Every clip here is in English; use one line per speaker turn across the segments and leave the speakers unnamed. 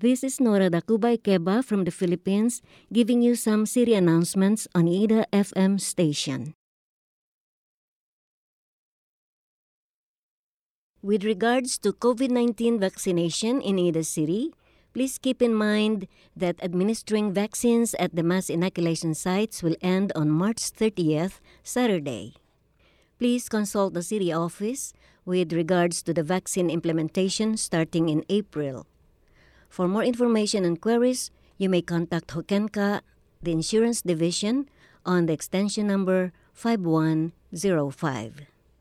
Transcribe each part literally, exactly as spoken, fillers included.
This is Nora Dakubay Keba from the Philippines, giving you some city announcements on Ida F M station. With regards to COVID nineteen vaccination in Ida City, please keep in mind that administering vaccines at the mass inoculation sites will end on March thirtieth, Saturday. Please consult the city office with regards to the vaccine implementation starting in April. For more information and queries, you may contact Hokenka, the Insurance Division, on the extension number five one zero five.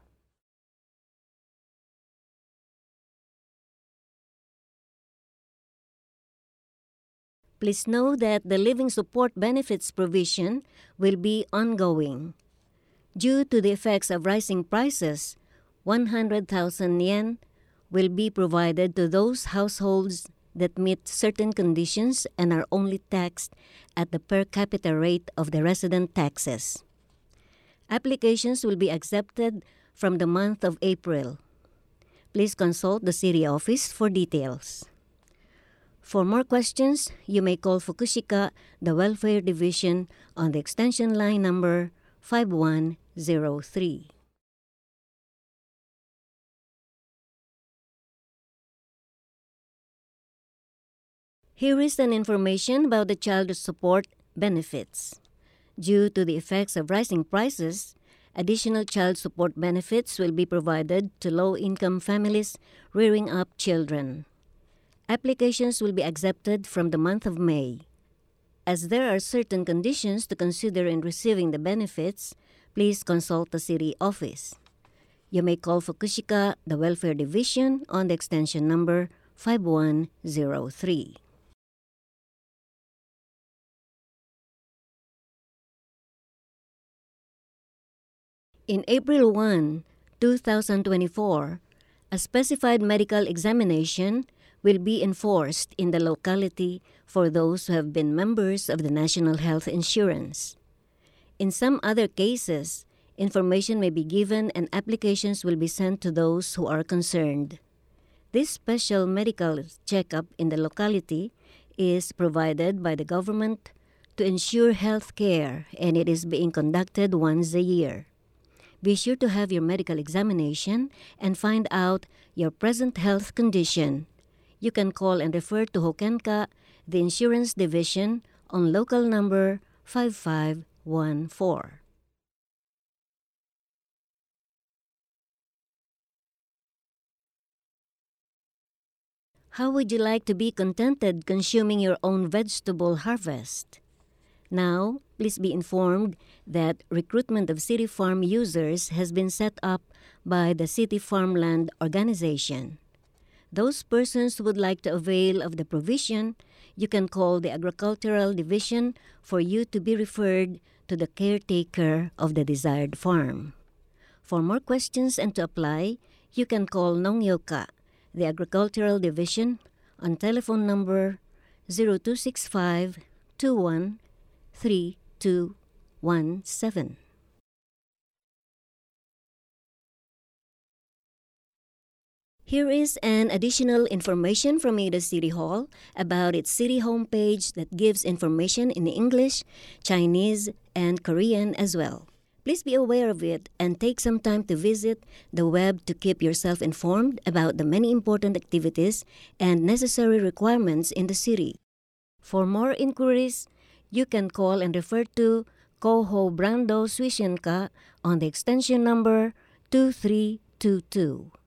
Please know that the living support benefits provision will be ongoing. Due to the effects of rising prices, one hundred thousand yen will be provided to those households that meet certain conditions and are only taxed at the per capita rate of the resident taxes. Applications will be accepted from the month of April. Please consult the city office for details. For more questions, you may call Fukushika, the Welfare Division, on the extension line number five one zero three. Here is an information about the child support benefits. Due to the effects of rising prices, additional child support benefits will be provided to low-income families rearing up children. Applications will be accepted from the month of May. As there are certain conditions to consider in receiving the benefits, please consult the city office. You may call Fukushika, the Welfare Division, on the extension number five one zero three. In April first, two thousand twenty-four, a specified medical examination will be enforced in the locality for those who have been members of the National Health Insurance. In some other cases, information may be given and applications will be sent to those who are concerned. This special medical checkup in the locality is provided by the government to ensure health care, and it is being conducted once a year. Be sure to have your medical examination and find out your present health condition. You can call and refer to Hokenka, the Insurance Division, on local number five five one four. How would you like to be contented consuming your own vegetable harvest? Now, please be informed that recruitment of City Farm users has been set up by the City Farmland Organization. Those persons who would like to avail of the provision, you can call the Agricultural Division for you to be referred to the caretaker of the desired farm. For more questions and to apply, you can call Nongyoka, the Agricultural Division, on telephone number zero two six five two one three two one seven. Here is an additional information from Ida City Hall about its city homepage that gives information in English, Chinese, and Korean as well. Please be aware of it and take some time to visit the web to keep yourself informed about the many important activities and necessary requirements in the city. For more inquiries, you can call and refer to Koho Brando Swishenka on the extension number two three two two.